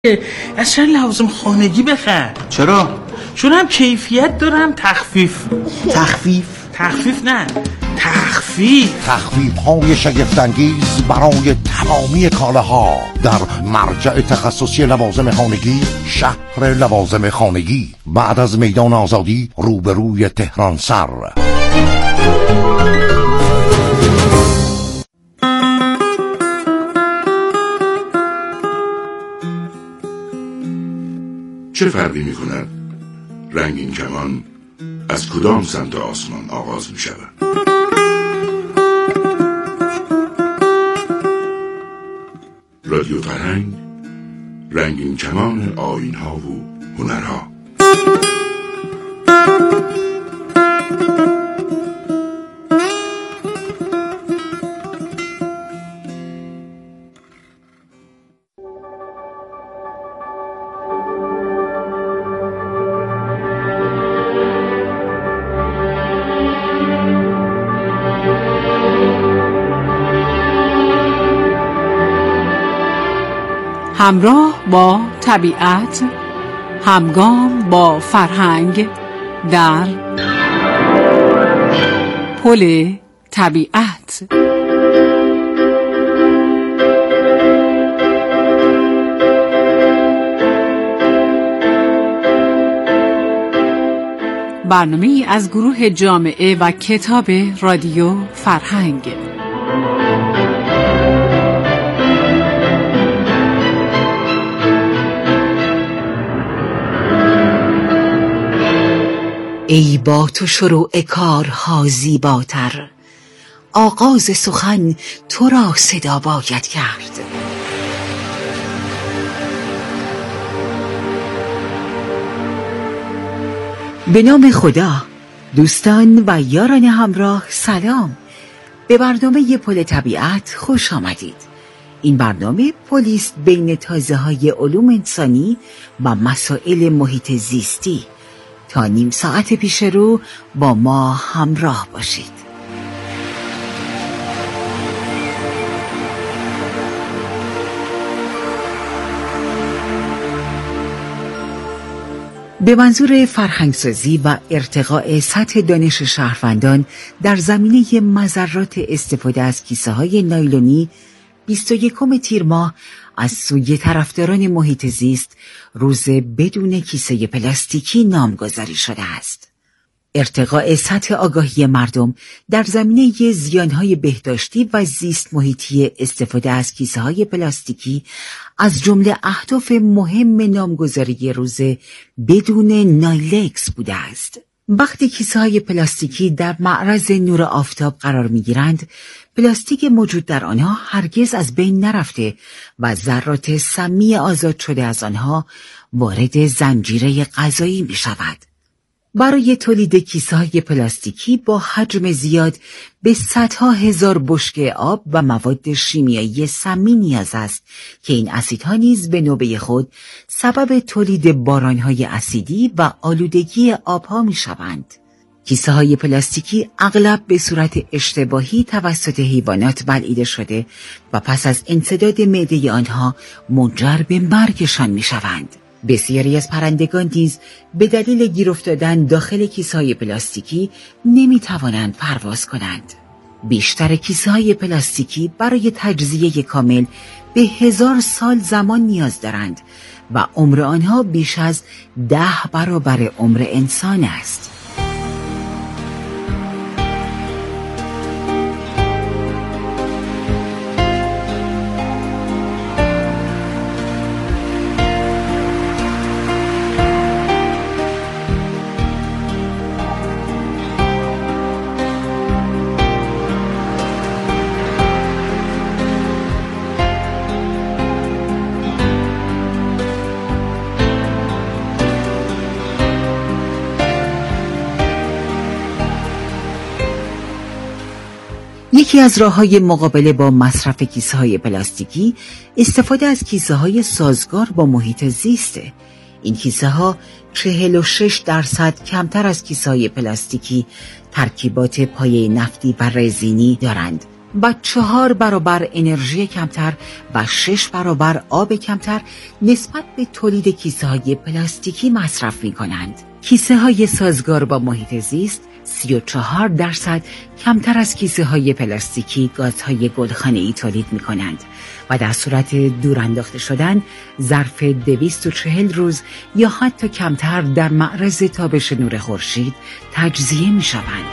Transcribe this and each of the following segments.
از چند لوازم خانگی بخر. چرا؟ چون هم کیفیت دارم تخفیف نه تخفیف های شگفت‌انگیز برای تمامی کالاها در مرجع تخصصی لوازم خانگی شهر لوازم خانگی بعد از میدان آزادی روبروی تهران سر. چه فرقی می کند رنگین کمان از کدام سمت آسمان آغاز می شود؟ رادیو فرهنگ، رنگین کمان آیین‌ها و هنرها. همراه با طبیعت، همگام با فرهنگ در پل طبیعت. برنامه‌ای از گروه جامعه و کتاب رادیو فرهنگ. ای با تو شروع کارها زیباتر، آغاز سخن تو را صدا باید کرد. به نام خدا. دوستان و یاران همراه سلام. به برنامه پل طبیعت خوش آمدید. این برنامه پلیست بین تازه‌های علوم انسانی و مسائل محیط زیستی. تا نیم ساعت پیش رو با ما همراه باشید. به منظور فرهنگسازی و ارتقاء سطح دانش شهروندان در زمینه مضرات استفاده از کیسه‌های نایلونی 21 تیر ماه از سوی طرفداران محیط زیست روز بدون کیسه پلاستیکی نامگذاری شده است. ارتقاء سطح آگاهی مردم در زمینه زیانهای بهداشتی و زیست محیطی استفاده از کیسه‌های پلاستیکی از جمله اهداف مهم نامگذاری روز بدون نایلکس بوده است. وقتی کیسه‌های پلاستیکی در معرض نور آفتاب قرار می‌گیرند، پلاستیک موجود در آنها هرگز از بین نرفته و ذرات سمی آزاد شده از آنها وارد زنجیره غذایی می‌شود. برای تولید کیسه‌های پلاستیکی با حجم زیاد به صدها هزار بشکه آب و مواد شیمیایی سمی نیاز است که این اسیدها نیز به نوبه خود سبب تولید باران‌های اسیدی و آلودگی آب‌ها می‌شوند. کیسه‌های پلاستیکی اغلب به صورت اشتباهی توسط حیوانات بلعیده شده و پس از انسداد معده آنها منجر به مرگشان می‌شوند. بسیاری از پرندگان نیز به دلیل گیر افتادن داخل کیسه‌های پلاستیکی نمی‌توانند پرواز کنند. بیشتر کیسه‌های پلاستیکی برای تجزیه کامل به 1000 سال زمان نیاز دارند و عمر آنها بیش از 10 برابر عمر انسان است. یکی از راه‌های مقابله با مصرف کیسه‌های پلاستیکی استفاده از کیسه‌های سازگار با محیط زیسته. این کیسه‌ها 46% کمتر از کیسه‌های پلاستیکی ترکیبات پایه نفتی و رزینی دارند و 4 برابر انرژی کمتر و 6 برابر آب کمتر نسبت به تولید کیسه‌های پلاستیکی مصرف می‌کنند. کیسه‌های سازگار با محیط زیست 34% کمتر از کیسه‌های پلاستیکی گازهای گلخانه‌ای تولید می‌کنند و در صورت دور انداخته شدن ظرف 240 روز یا حتی کمتر در معرض تابش نور خورشید تجزیه می‌شوند.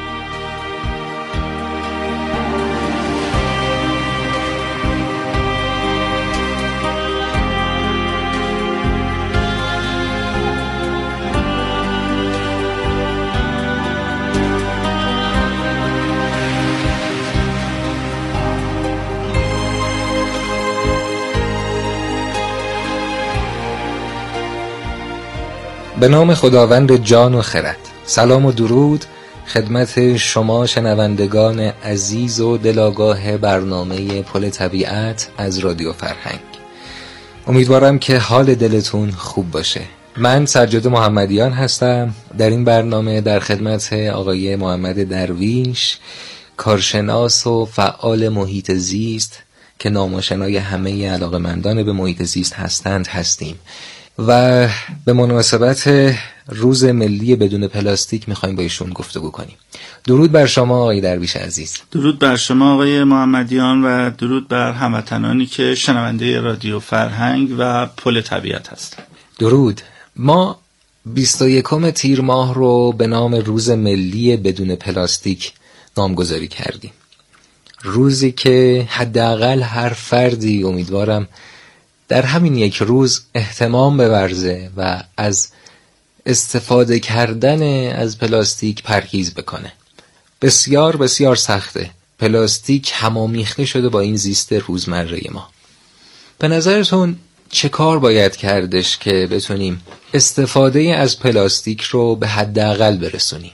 به نام خداوند جان و خرد. سلام و درود خدمت شما شنوندگان عزیز و دلاگاه برنامه پل طبیعت از رادیو فرهنگ. امیدوارم که حال دلتون خوب باشه. من سجاد محمدیان هستم. در این برنامه در خدمت آقای محمد درویش، کارشناس و فعال محیط زیست که نامآشنای همه علاقه‌مندان به محیط زیست هستیم و به مناسبت روز ملی بدون پلاستیک میخوایم با ایشون گفتگو کنیم. درود بر شما آقای درویش عزیز. درود بر شما آقای محمدیان و درود بر هموطنانی که شنونده رادیو فرهنگ و پل طبیعت هستند. درود. ما 21 تیر ماه رو به نام روز ملی بدون پلاستیک نامگذاری کردیم. روزی که حداقل هر فردی امیدوارم در همین یک روز اهتمام بورزه و از استفاده کردن از پلاستیک پرهیز بکنه. بسیار بسیار سخته. پلاستیک همامیخته شده با این زیست روزمره ما. به نظرتون چه کار باید کردش که بتونیم استفاده از پلاستیک رو به حداقل برسونیم؟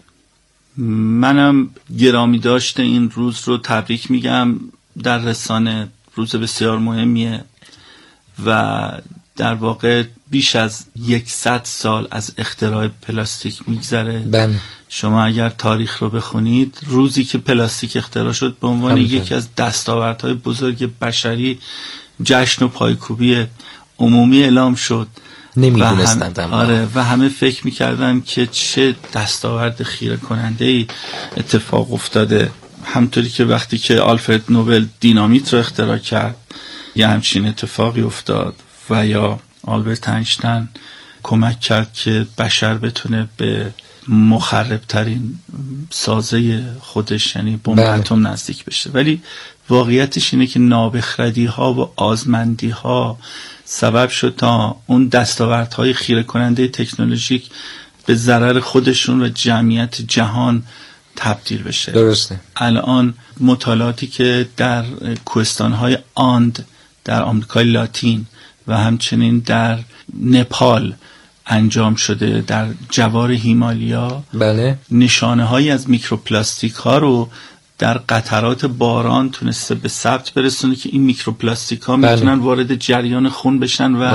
منم گرامی داشته این روز رو تبریک میگم. در رسانه روز بسیار مهمیه و در واقع بیش از 100 سال از اختراع پلاستیک میگذره. بله. شما اگر تاریخ رو بخونید، روزی که پلاستیک اختراع شد به عنوان یکی از دستاوردهای بزرگ بشری جشن و پایکوبی عمومی اعلام شد. نمیدونستند و همه فکر میکردن که چه دستاورد خیره کننده‌ای اتفاق افتاده. همطوری که وقتی که آلفرد نوبل دینامیت رو اختراع کرد یه همچین اتفاقی افتاد و یا آلبرت اینشتین کمک کرد که بشر بتونه به مخربترین سازه خودش یعنی بمب اتم نزدیک بشه. ولی واقعیتش اینه که نابخردی ها و آزمندی ها سبب شد تا اون دستاوردهای خیره کننده تکنولوژیک به ضرر خودشون و جمعیت جهان تبدیل بشه. درسته. الان مطالعاتی که در کوهستان‌های آند در آمریکای لاتین و همچنین در نپال انجام شده، در جوار هیمالیا، بله، نشانه‌هایی از میکروپلاستیک ها رو در قطرات باران تونسته به ثبت برسونه که این میکروپلاستیک ها میتونن وارد جریان خون بشن و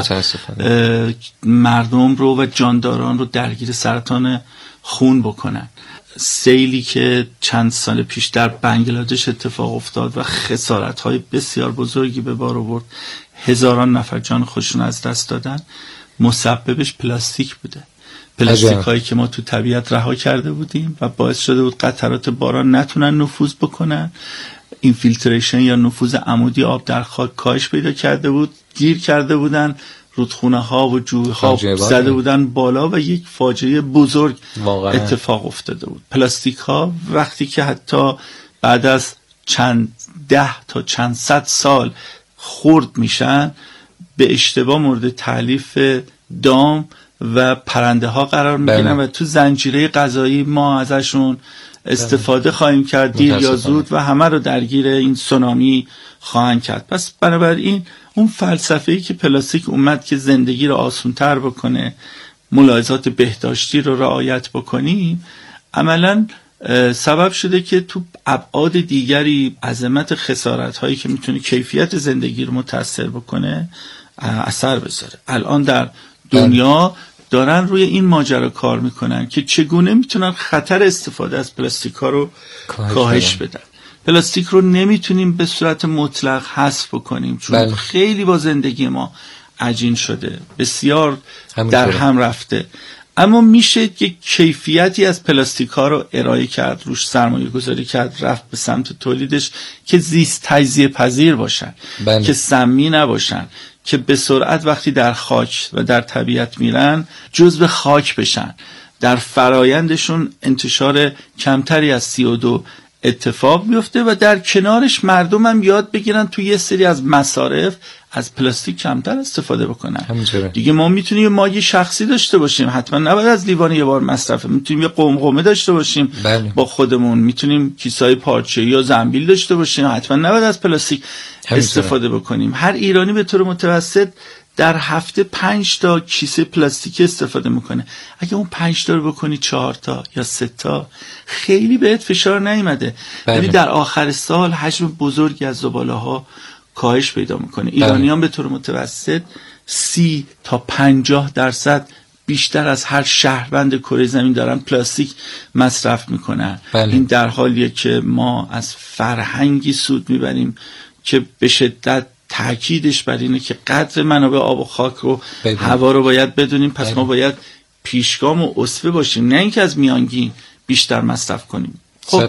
مردم رو و جانداران رو درگیر سرطان خون بکنن. سیلی که چند سال پیش در بنگلادش اتفاق افتاد و خسارت‌های بسیار بزرگی به بار آورد، هزاران نفر جان خودشون از دست دادن، مسببش پلاستیک بوده. پلاستیک هایی که ما تو طبیعت رها کرده بودیم و باعث شده بود قطرات باران نتونن نفوذ بکنن. اینفیلتریشن یا نفوذ عمودی آب در خاک کاهش پیدا کرده بود، گیر کرده بودن، رودخونه ها و جوی‌ها زده بودن بالا و یک فاجعه بزرگ اتفاق افتاده بود. پلاستیک ها وقتی که حتی بعد از چند 10 تا چند صد سال خرد میشن، به اشتباه مورد تألیف دام و پرنده ها قرار میگیرن و تو زنجیره غذایی ما ازشون استفاده خواهیم کرد دیر یا زود و همه رو درگیر این سونامی خواهند کرد. پس بنابراین اون فلسفه‌ای که پلاستیک اومد که زندگی رو آسان‌تر بکنه، ملاحظات بهداشتی رو رعایت بکنیم، عملاً سبب شده که تو ابعاد دیگری عظمت خسارت‌هایی که میتونه کیفیت زندگی رو متاثر بکنه اثر بذاره. الان در دنیا دارن روی این ماجرا کار میکنن که چگونه میتونن خطر استفاده از پلاستیک ها رو کاهش بدن. پلاستیک رو نمیتونیم به صورت مطلق حذف بکنیم، چون خیلی با زندگی ما عجین شده، بسیار در هم رفته. اما میشه یک کیفیتی از پلاستیک ها رو ارائه کرد، روش سرمایه گذاری کرد، رفت به سمت تولیدش که زیست تجزیه پذیر باشن، که سمی نباشن، که به سرعت وقتی در خاک و در طبیعت میرن جزو خاک بشن، در فرایندشون انتشار کمتری از CO2 اتفاق بیفته و در کنارش مردم هم یاد بگیرن توی یه سری از مصارف از پلاستیک کمتر استفاده بکنن. دیگه ما میتونیم مایع شخصی داشته باشیم، حتما نباید از لیوان یه بار مصرفه، میتونیم یه قمقمه داشته باشیم با خودمون، میتونیم کیسه‌های پارچه‌ای یا زنبیل داشته باشیم، حتما نباید از پلاستیک استفاده بکنیم. هر ایرانی به طور متوسط در هفته 5 تا کیسه پلاستیکی استفاده میکنه. اگه اون 5 تا رو بکنی 4 تا یا 3 تا، خیلی بهت فشار نیومده. یعنی در آخر سال حجم بزرگی از زباله‌ها کاهش پیدا میکنه. ایرانیان به طور متوسط 30 تا 50% بیشتر از هر شهروند کره زمین دارن پلاستیک مصرف میکنن. این در حالیه که ما از فرهنگی سود میبریم که به شدت تأکیدش بر اینه که قدر منابع آب و خاک رو هوا رو باید بدونیم. پس ما باید پیشگام و اسوه باشیم، نه اینکه از میانگین بیشتر مصرف کنیم. خب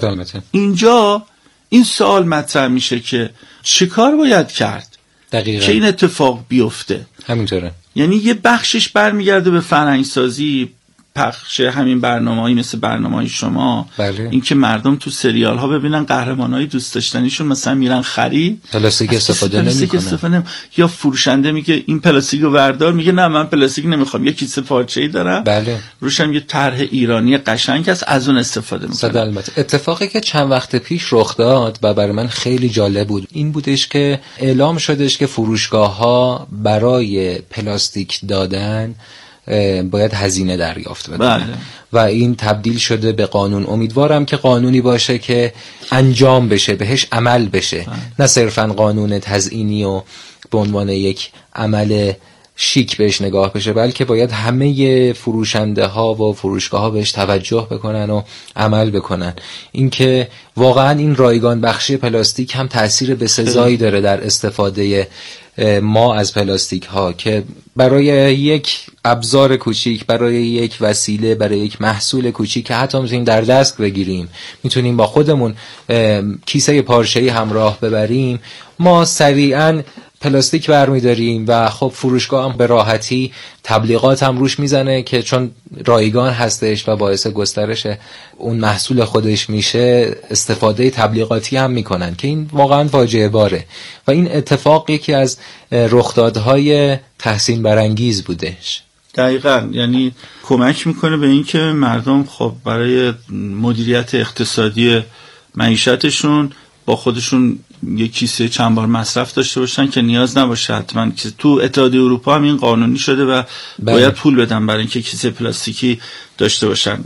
اینجا این سوال مطرح میشه که چه کار باید کرد که این اتفاق بیفته. همینطوره. یعنی یه بخشش برمیگرده به فرهنگسازی، پخش همین برنامه‌ای مثل برنامه‌های شما، اینکه مردم تو سریال ها ببینن قهرمانای دوست داشتنیشون مثلا میرن خرید پلاستیک استفاده نمیکنن، یا فروشنده میگه این پلاستیک رو بردار، میگه نه من پلاستیک نمیخوام، یه کیسه پارچه‌ای دارم، روشم یه طرح ایرانی قشنگ هست، از اون استفاده میکنم. البته اتفاقی که چند وقت پیش رخ داد و برای من خیلی جالب بود این بودش که اعلام شدش که فروشگاه‌ها برای پلاستیک دادن باید هزینه دریافت بدن و این تبدیل شده به قانون. امیدوارم که قانونی باشه که انجام بشه، بهش عمل بشه، نه صرفا قانون تزیینی و به عنوان یک عمل شیک بهش نگاه بشه، بلکه باید همه فروشنده ها و فروشگاه ها بهش توجه بکنن و عمل بکنن. اینکه واقعا این رایگان بخشی پلاستیک هم تأثیر بسزایی داره در استفاده ما از پلاستیک ها، که برای یک ابزار کوچیک، برای یک وسیله، برای یک محصول کوچیک که حتی میتونیم در دست بگیریم، میتونیم با خودمون کیسه پارچه‌ای همراه ببریم، ما سریعاً پلاستیک برمی‌داریم و خب فروشگاه هم به راحتی تبلیغات هم روش میزنه که چون رایگان هستش و باعث گسترش اون محصول خودش میشه، استفاده تبلیغاتی هم میکنن که این واقعا فاجعه باره و این اتفاق یکی از رخدادهای تحسین برانگیز بودش. دقیقاً، یعنی کمک میکنه به این که مردم خب برای مدیریت اقتصادی معیشتشون با خودشون یک کیسه چند بار مصرف داشته باشن که نیاز نباشه حتما که تو اتحادیه اروپا هم این قانونی شده و باید پول بدن برای اینکه کیسه پلاستیکی داشته باشن.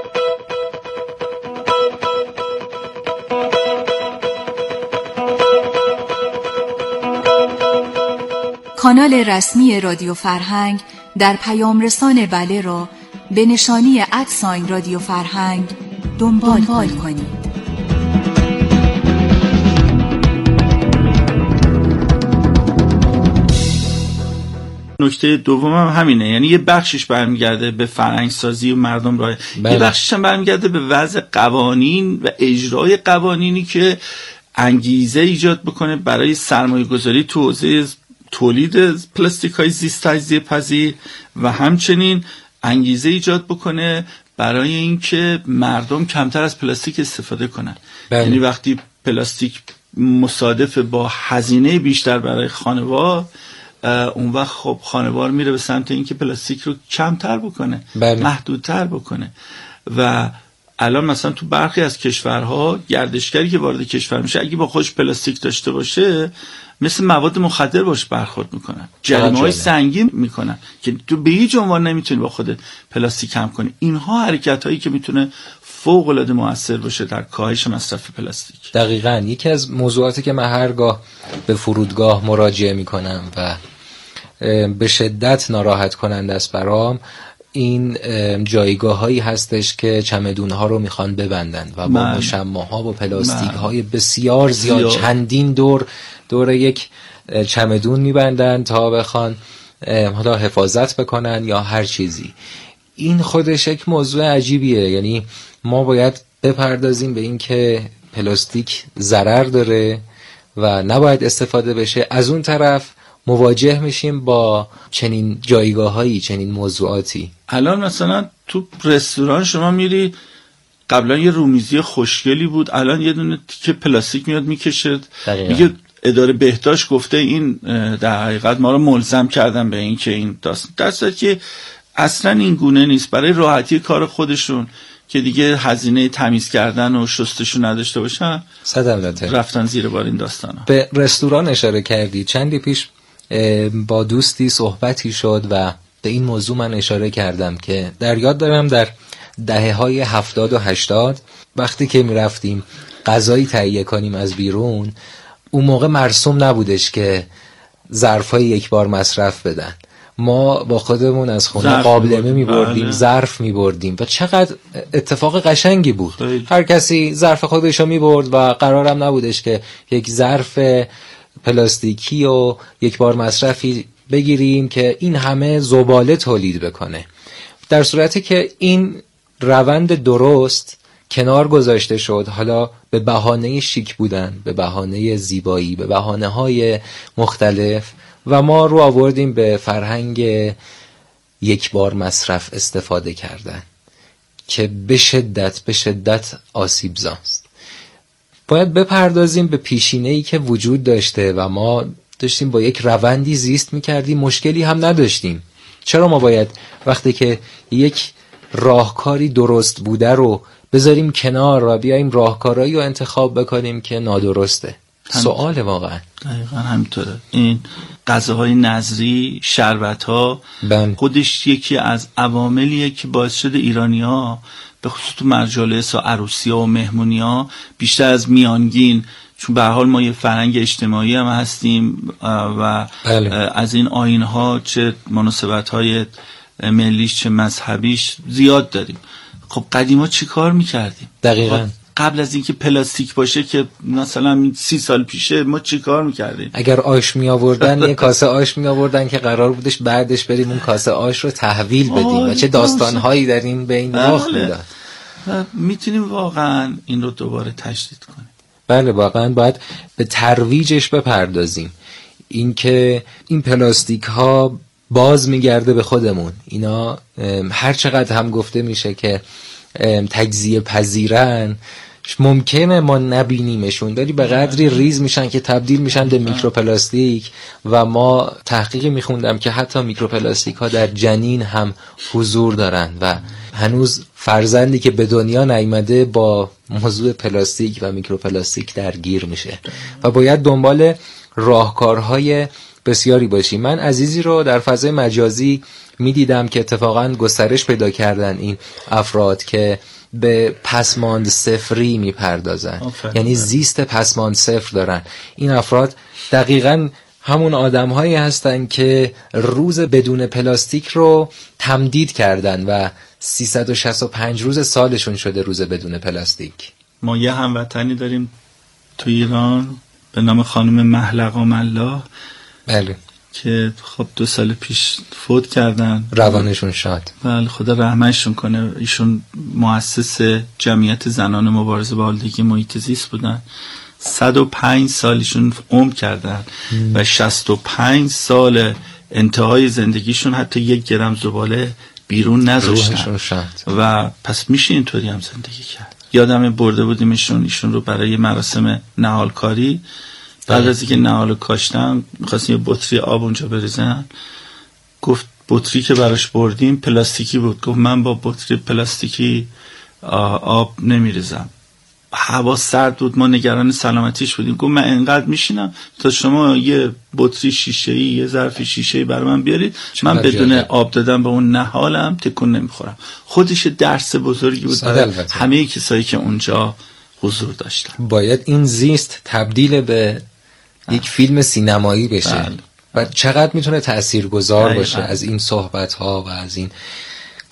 کانال رسمی رادیو فرهنگ در پیام رسان بله را به نشانی @ رادیو فرهنگ دنبال کنید. نکته دوم هم همینه، یعنی یه بخشش برمیگرده به فرهنگ سازی و مردم راه، یه بخشش هم برمیگرده به وضع قوانین و اجرای قوانینی که انگیزه ایجاد بکنه برای سرمایه گذاری تو حوزه تولید پلاستیک های زیست تجزیه پذیر و همچنین انگیزه ایجاد بکنه برای اینکه مردم کمتر از پلاستیک استفاده کنن. یعنی وقتی پلاستیک مصادف با هزینه بیشتر برای خانوار، اون وقت خب خانوار میره به سمت اینکه پلاستیک رو کمتر بکنه، محدودتر بکنه. و الان مثلا تو برخی از کشورها گردشگری که وارد کشور میشه اگه با خودش پلاستیک داشته باشه مثل مواد مخدر باش برخورد میکنن، جریمه‌های سنگین میکنن که تو به هیچ عنوان نمیتونی با خودت پلاستیک کم کنی. اینها حرکتایی که میتونه فوق العاده مؤثر باشه در کاهش مصرف پلاستیک. دقیقاً یکی از موضوعاتی که من هرگاه به فرودگاه مراجعه میکنم و به شدت ناراحت کننده است برام این جایگاه هایی هستش که چمدون ها رو میخوان ببندن و با مشمع‌ها و پلاستیک های بسیار زیاد چندین دور یک چمدون میبندن تا بخوان حالا حفاظت بکنن یا هر چیزی. این خودش یک موضوع عجیبیه. یعنی ما باید بپردازیم به این که پلاستیک ضرر داره و نباید استفاده بشه، از اون طرف مواجه میشیم با چنین جایگاه‌هایی، چنین موضوعاتی. الان مثلا تو رستوران شما میری، قبلا یه رومیزی خوشگلی بود، الان یه دونه تیکه پلاستیک میاد میکشه، میگه اداره بهداشت گفته این در حقیقت ما رو ملزم کردن به این که این داستان که اصلا این گونه نیست. برای راحتی کار خودشون که دیگه هزینه تمیز کردن و شستشو نداشته باشن، رفتن زیر بار این داستانا. به رستوران اشاره کردی. چندی پیش با دوستی صحبتی شد و به این موضوع من اشاره کردم که در یاد دارم در دهه‌های 70 و 80 وقتی که می رفتیم غذایی تهیه کنیم از بیرون، اون موقع مرسوم نبودش که ظرفای یک بار مصرف بدن. ما با خودمون از خونه قابلمه می بردیم، ظرف می بردیم و چقدر اتفاق قشنگی بود. هر کسی ظرف خودش رو می برد و قرارم نبودش که یک ظرف پلاستیکی و یک بار مصرفی بگیریم که این همه زباله تولید بکنه. در صورتی که این روند درست کنار گذاشته شد، حالا به بهانه شیک بودن، به بهانه زیبایی، به بهانه‌های مختلف، و ما رو آوردیم به فرهنگ یک بار مصرف استفاده کردن که به شدت آسیب زاست. باید بپردازیم به پیشینه‌ای که وجود داشته و ما داشتیم با یک روندی زیست می‌کردیم، مشکلی هم نداشتیم. چرا ما باید وقتی که یک راهکاری درست بوده رو بذاریم کنار و بیاییم راهکارایی رو انتخاب بکنیم که نادرسته؟ سوال واقعا. دقیقا همینطوره. این غذاهای نظری، شربت‌ها، خودش یکی از عواملیه که باعث شده ایرانی‌ها به خصوص تو مجالس و عروسی‌ها و مهمونی‌ها بیشتر از میانگین، چون به هر حال ما یه فرهنگ اجتماعی هم هستیم و از این آیین‌ها چه مناسبت‌های ملیش چه مذهبیش زیاد داریم. خب قدیما چی کار می‌کردیم؟ دقیقاً قبل از اینکه پلاستیک باشه که مثلا 30 سال پیشه ما چی کار میکردیم؟ اگر آش می آوردن یه کاسه آش می آوردن که قرار بودش بعدش بریم اون کاسه آش رو تحویل بدیم و چه داستانهایی در این بین رخ میداد. میتونیم واقعا این رو دوباره تجدید کنیم. بله واقعا باید به ترویجش بپردازیم. اینکه این پلاستیک ها باز میگرده به خودمون. اینا هر چقدر هم گفته میشه که تجزیه پذیرن، ممکنه ما نبینیمشون، ولی به قدری ریز میشن که تبدیل میشن به میکروپلاستیک و ما تحقیقی میخوندم که حتی میکروپلاستیک ها در جنین هم حضور دارن و هنوز فرزندی که به دنیا نیامده با موضوع پلاستیک و میکروپلاستیک درگیر میشه و باید دنبال راهکارهای بسیاری باشیم. من عزیزی رو در فضای مجازی میدیدم که اتفاقا گسترش پیدا کردن این افراد که به پسماند صفری میپردازن، یعنی زیست پسماند صفر دارن. این افراد دقیقاً همون آدم‌هایی هستن که روز بدون پلاستیک رو تمدید کردن و 365 روز سالشون شده روز بدون پلاستیک. ما یه هموطنی داریم تو ایران به نام خانم محلقام الله. بله. که خب 2 سال پیش فوت کردن، روانشون شاد. بله خدا رحمتشون کنه. ایشون مؤسس جمعیت زنان مبارزه با آلودگی محیط زیست بودن. 105 سالشون عمر کردن و 65 سال انتهای زندگیشون حتی 1 گرم زباله بیرون نذاشتن و پس میشه اینطوری هم زندگی کرد. یادم برده بودیم ایشون رو برای مراسم نهالکاری، بعد از اینکه نهال کاشتن می‌خواستیم یه بطری آب اونجا بریزن، گفت بطری که براش بردیم پلاستیکی بود، گفت من با بطری پلاستیکی آب نمیریزم. هوا سرد بود، ما نگران سلامتیش بودیم. گفت من انقدر میشینم تا شما یه بطری شیشه‌ای، یه ظرف شیشه‌ای برای من بیارید، من بدون آب دادن به اون نهالم تکون نمیخورم. خودش درس بزرگی بود برای همه کسایی که اونجا حضور داشتن. باید این زیست تبدیل به یک فیلم سینمایی بشه و چقدر میتونه تاثیرگذار باشه از این صحبت ها و از این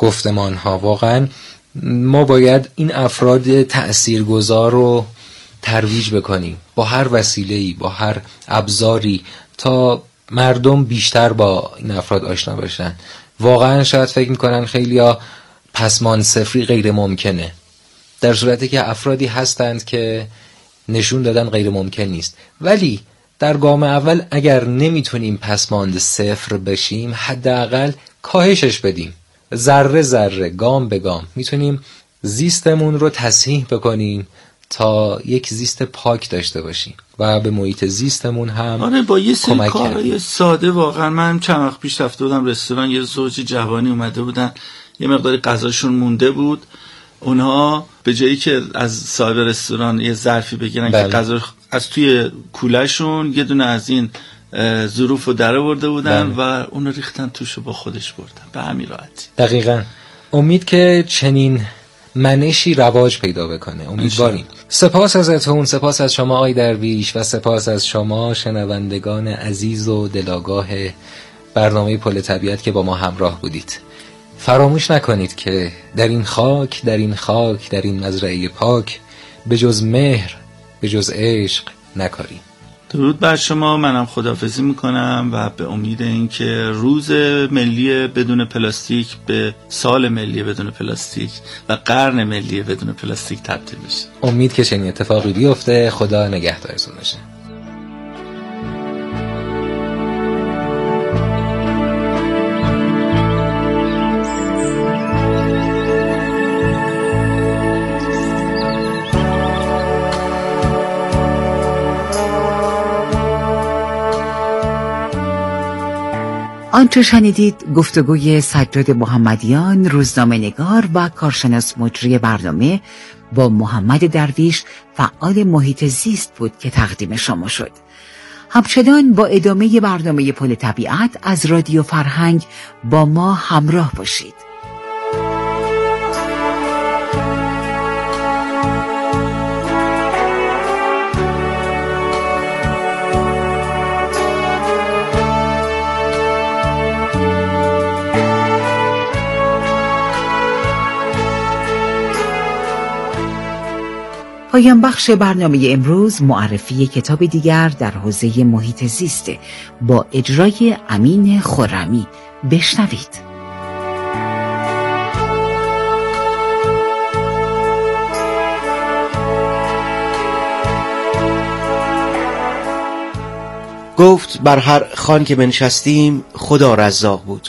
گفتمان ها. واقعا ما باید این افراد تأثیرگذار رو ترویج بکنیم با هر وسیله‌ای، با هر ابزاری، تا مردم بیشتر با این افراد آشنا بشن. واقعا شاید فکر میکنن خیلیا پسمان صفری غیر ممکنه، در صورتی که افرادی هستند که نشون دادن غیر ممکن نیست. ولی در گام اول اگر نمیتونیم پسماند صفر بشیم، حداقل کاهشش بدیم. ذره ذره، گام به گام میتونیم زیستمون رو تصحیح بکنیم تا یک زیست پاک داشته باشیم و به محیط زیستمون هم آره با یه سری کمک کارهای کردیم. ساده. واقعا من چند وقت پیش رفته بودم رستوران، یه زوج جوانی اومده بودن، یه مقداری غذاشون مونده بود. اونها به جایی که از صاحب رستوران یه ظرفی بگیرن که غذا از توی کولهشون، یه دونه از این ظروف رو در آورده بودن و اون رو ریختن توش و با خودش بردن به همین راحتی. دقیقاً. امید که چنین منشی رواج پیدا بکنه، امیدواریم. سپاس ازتون، سپاس از شما آقای درویش و سپاس از شما شنوندگان عزیز و دلاگاه برنامه پل طبیعت که با ما همراه بودید. فراموش نکنید که در این خاک، در این خاک، در این مزرعه پاک، به جز مهر، به جز عشق نکاریم. درود بر شما. منم خداحافظی میکنم و به امید اینکه روز ملی بدون پلاستیک به سال ملی بدون پلاستیک و قرن ملی بدون پلاستیک تبدیل بشه. امید که چنین اتفاقی بیفته. خدا نگهدارتون باشه. آنچه شنیدید گفتگوی سجاد محمدیان، روزنامه‌نگار و کارشناس مجری برنامه با محمد درویش، فعال محیط زیست بود که تقدیم شما شد. همچنان با ادامه برنامه پل طبیعت از رادیو فرهنگ با ما همراه باشید. پایان بخش برنامه امروز معرفی کتاب دیگر در حوزه محیط زیست با اجرای امین خرمی. بشنوید. گفت بر هر خوان که بنشستیم خدا رزاق بود.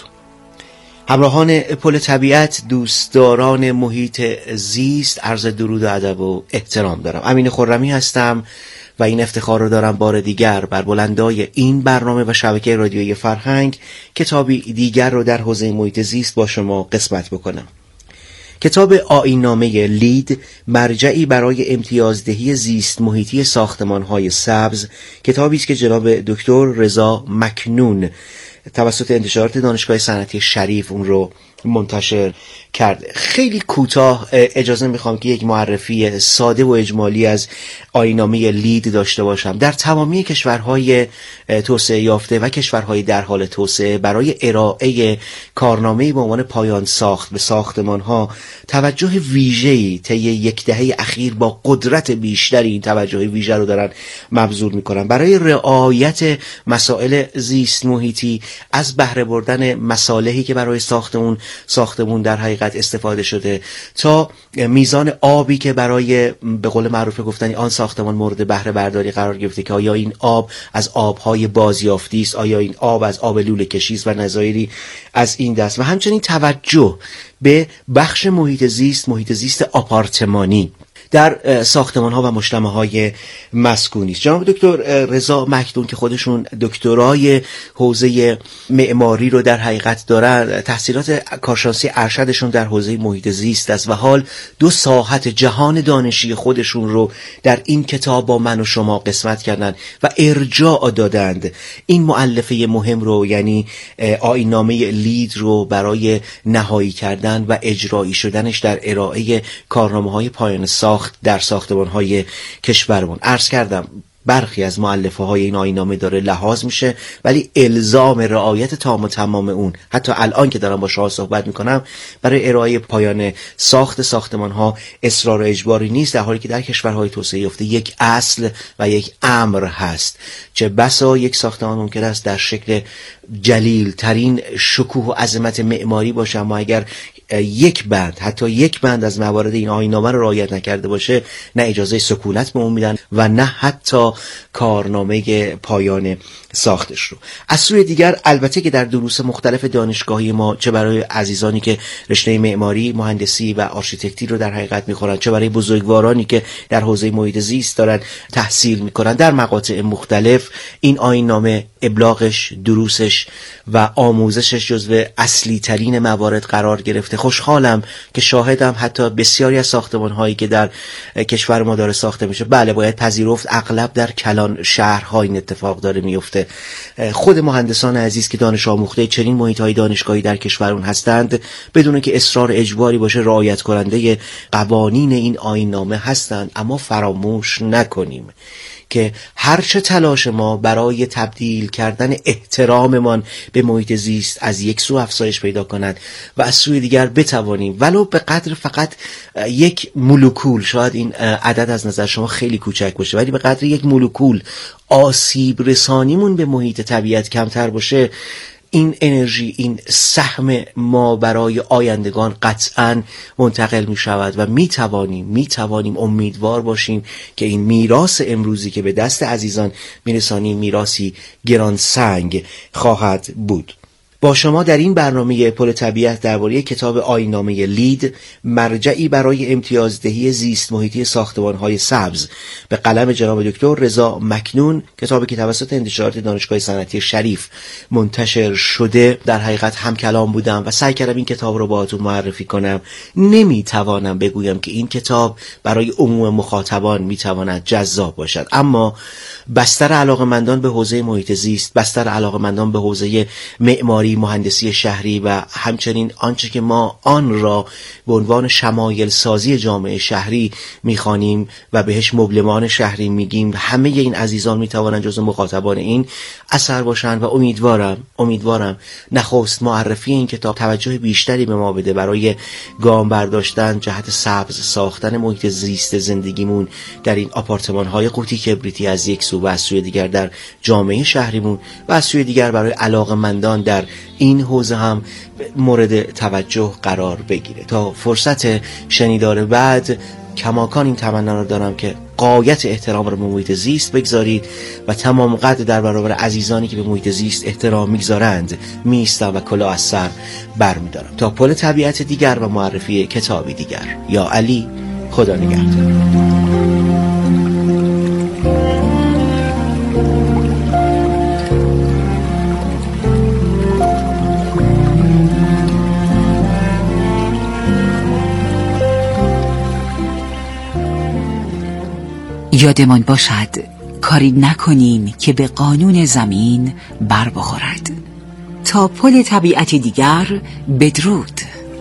همراهان پل طبیعت، دوستداران محیط زیست، عرض درود و ادب و احترام دارم. امین خرمی هستم و این افتخار رو دارم بار دیگر بر بلندای این برنامه و شبکه رادیویی فرهنگ کتابی دیگر رو در حوزه محیط زیست با شما قسمت بکنم. کتاب آیین‌نامه لید، مرجعی برای امتیازدهی زیست محیطی ساختمان‌های سبز، کتابی است که جناب دکتر رضا مکنون توسط انتشارات دانشگاه صنعتی شریف اون رو منتشر کرده. خیلی کوتاه اجازه میخوام که یک معرفی ساده و اجمالی از آیین‌نامه لید داشته باشم. در تمامی کشورهای توسعه یافته و کشورهای در حال توسعه برای ارائه کارنامه‌ای به عنوان پایان ساخت به ساختمان‌ها توجه ویژه‌ای طی یک دهه اخیر با قدرت بیشتری این توجه ویژه رو دارن مبذول میکنن برای رعایت مسائل زیست محیطی، از بهره بردن مصالحی که برای ساختمون در حقیقت استفاده شده تا میزان آبی که برای به قول معروف گفتنی آن ساختمان مورد بهره برداری قرار گرفته که آیا این آب از آبهای بازیافتی است، آیا این آب از آب لوله کشی است و نظایری از این دست، و همچنین توجه به بخش محیط زیست آپارتمانی در ساختمان‌ها و مجتمع‌های مسکونی است. جناب دکتر رضا مکنون که خودشون دکترای حوزه معماری رو در حقیقت دارن، تحصیلات کارشناسی ارشدشون در حوزه محیط زیست است و حال 2 ساحت جهان دانشی خودشون رو در این کتاب با من و شما قسمت کردن و ارجاع دادند. این مؤلفه مهم رو، یعنی آیین‌نامه لید رو، برای نهایی کردن و اجرایی شدنش در ارائه کارنامه‌های پایان ساخت در ساختمان‌های کشورمون. عرض کردم برخی از مؤلفه های این آیین‌نامه داره لحاظ میشه، ولی الزام رعایت تام و تمام اون حتی الان که دارم با شما صحبت میکنم برای ارائه پایان ساخت ساختمان ها اصرار و اجباری نیست، در حالی که در کشورهای توسعه یافته یک اصل و یک امر هست. چه بسا یک ساختمان ممکن است در شکل جلیل ترین شکوه و عظمت معماری باشه، اما اگر یک بند، حتی یک بند از موارد این آیین‌نامه رو رعایت نکرده باشه، نه اجازه سکونت به اون میدن و نه حتی کارنامه پایان ساختش رو. از سوی دیگر البته که در دروس مختلف دانشگاهی ما، چه برای عزیزانی که رشته معماری، مهندسی و آرشیتکتی رو در حقیقت میخورن، چه برای بزرگوارانی که در حوزه محیط زیست دارن تحصیل میکنن، در مقاطع مختلف این آیین‌نامه ابلاغش، دروسش و آموزشش جزو اصلی ترین موارد قرار گرفته. خوشحالم که شاهدم حتی بسیاری از ساختمان هایی که در کشور ما داره ساخته میشه، بله باید پذیرفت اغلب در کلان شهرها این اتفاق داره میفته. خود مهندسان عزیز که دانش آموخته چنین محیط های دانشگاهی در کشورمون هستند، بدون که اصرار اجباری باشه رعایت کننده قوانین این آیین‌نامه هستند. اما فراموش نکنیم که هرچه تلاش ما برای تبدیل کردن احتراممان به محیط زیست از یک سو افزایش پیدا کند و از سوی دیگر بتوانیم ولو به قدر فقط یک مولکول، شاید این عدد از نظر شما خیلی کوچک باشه، ولی به قدر یک مولکول آسیب رسانیمون به محیط طبیعت کمتر باشه، این انرژی، این سهم ما برای آیندگان قطعاً منتقل می شود و می توانیم امیدوار باشیم که این میراث امروزی که به دست عزیزان می رسانیم میراثی گرانسنگ خواهد بود. با شما در این برنامه پل طبیعت درباره کتاب آیین‌نامه لید، مرجعی برای امتیازدهی زیست محیطی ساختمان‌های سبز به قلم جناب دکتر رضا مکنون، کتابی که توسط انتشارات دانشگاه صنعتی شریف منتشر شده، در حقیقت هم کلام بودم و سعی کردم این کتاب رو باهاتون معرفی کنم. نمیتوانم بگویم که این کتاب برای عموم مخاطبان میتواند جذاب باشد، اما بستر علاقه‌مندان به حوزه محیط زیست، بستر علاقه‌مندان به حوزه معماری، مهندسی شهری و همچنین آنچه که ما آن را به عنوان شمایل سازی جامعه شهری میخوانیم و بهش مبلمان شهری میگیم، همه این عزیزان میتوانند جزو مخاطبان این اثر باشند و امیدوارم نخست معرفی این کتاب توجه بیشتری به ما بده برای گام برداشتن جهت سبز ساختن محیط زیست زندگیمون در این آپارتمان های قوطی کبریتی از یک سو و از سوی دیگر در جامعه شهریمون و از سوی دیگر برای علاقه‌مندان در این حوزه هم مورد توجه قرار بگیره. تا فرصت شنیدار بعد کماکان این تمنا رو دارم که غایت احترام رو به محیط زیست بگذارید و تمام قدر در برابر عزیزانی که به محیط زیست احترام میگذارند میایستم و کلاه از سر برمیدارم. تا پل طبیعت دیگر و معرفی کتابی دیگر، یا علی، خدا نگهدار. یادمان باشد کاری نکنیم که به قانون زمین بر بخورد. تا پل طبیعت دیگر، بدرود.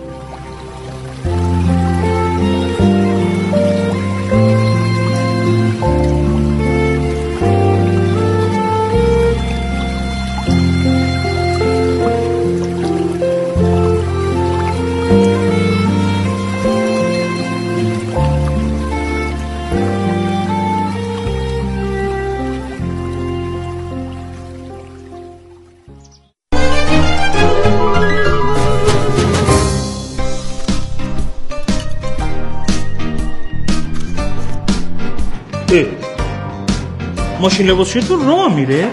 ماشین لباسشوییتون راه میره؟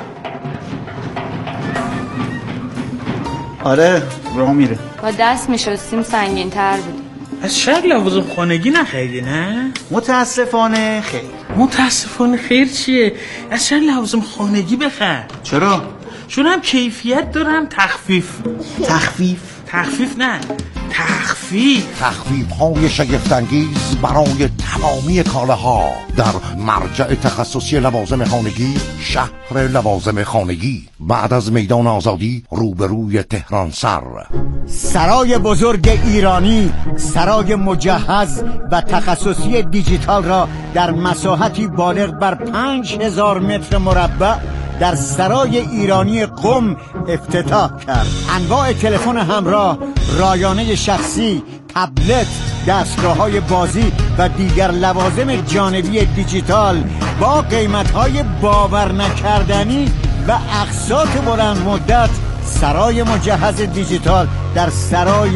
آره راه میره. با دست میشستیم سنگین تر بود. از شهر لوازم خانگی نخریدی نه؟ متاسفانه خیر. متاسفانه خیر چیه؟ از شهر لوازم خانگی بخر. چرا؟ چون هم کیفیت داره هم تخفیف. تخفیف نه، تخفیف های شگفت‌انگیز برای تمامی کالاها در مرجع تخصصی لوازم خانگی، شهر لوازم خانگی، بعد از میدان آزادی روبروی تهران سر. سرای بزرگ ایرانی، سرای مجهز و تخصصی دیجیتال را در مساحتی بالغ بر 5000 متر مربع در سرای ایرانی قم افتتاح کرد. انواع تلفن همراه، رایانه شخصی، تبلت، دستگاه‌های بازی و دیگر لوازم جانبی دیجیتال با قیمت‌های باور نکردنی و اقساط بلند مدت. سرای مجهز دیجیتال در سرای